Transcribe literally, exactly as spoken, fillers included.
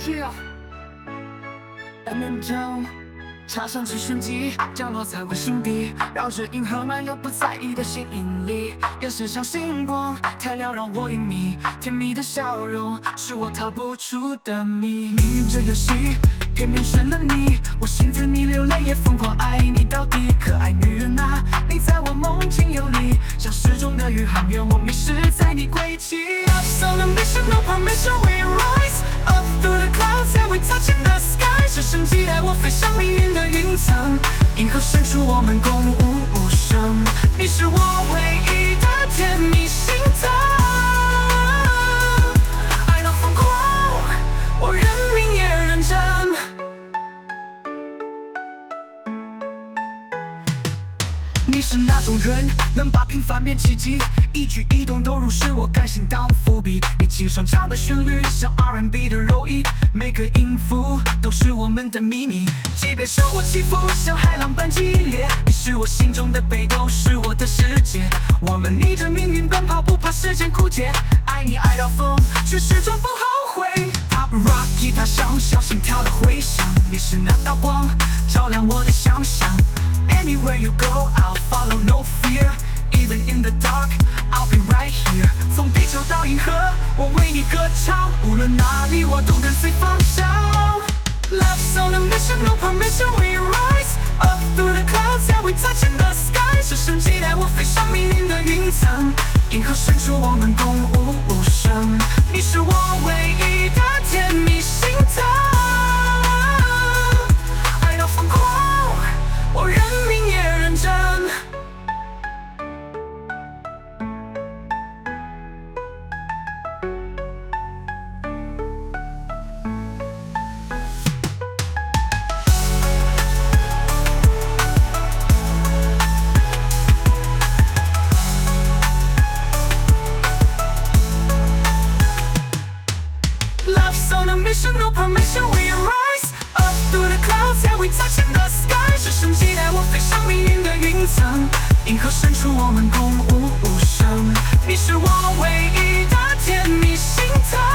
Yeah. M M 灯插上直升机，降落在卫星地，绕着银河漫游不在意的吸引力。眼神像星光，太亮让我隐秘，甜蜜的笑容是我逃不出的秘密。命运这游戏，偏偏选了你，我心疼你流泪也疯狂爱你到底。可爱女人啊，你在我梦境游离，像失踪的宇航员，我迷失在你轨迹。Love's on a mission, no permission, we rise up through the clouds and we touch in the sky。直升机带我飞向命运的云层，银河深处我们共舞无声。你是我唯一的甜蜜心疼，爱到疯狂，我认命也认真。你是那种人，能把平凡变奇迹，一举一动都如使我甘心当伏笔。你轻声唱的旋律像 R and B 的柔意，每个音符都是我们的秘密。即便生活起伏像海浪般激烈，你是我心中的北斗，是我的世界。我们逆着命运奔跑，不怕时间枯竭，爱你爱到疯，却始终不后悔。Pop rock 吉他响，小心跳的回响，你是那道光，照亮我的想象。Anywhere you go, I'll follow, no fear. Even in the dark, I'll be right here. 从地球到银河，我为你歌唱，无论哪里，我都跟随方向。Love's on a mission, no permission, we rise up through the clouds and we touch in the sky。直升机带我飞上命运的云层，银河深处我们共舞无声。你是我唯一的甜蜜心疼，爱到疯狂，我认命也认真。Love's on a mission, no permission, we rise up through the clouds and we touch in the sky。直升机带我飞上命运的云层，银河深处我们共舞无声。你是我唯一的甜蜜心疼。